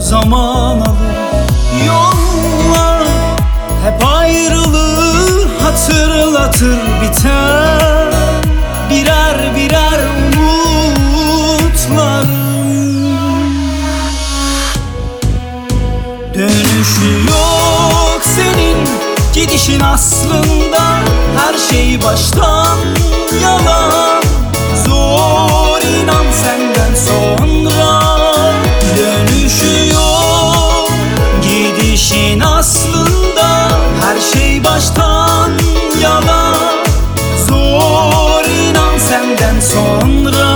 zaman alır. Yollar hep ayrılığı hatırlatır, biter birer birer umutlarım. Dönüşü yok senin gidişin, aslında her şey baştan yalan. Zor inan senden sonra dönüşü yok gidişin, aslında her şey baştan yalan. Zor inan senden sonra.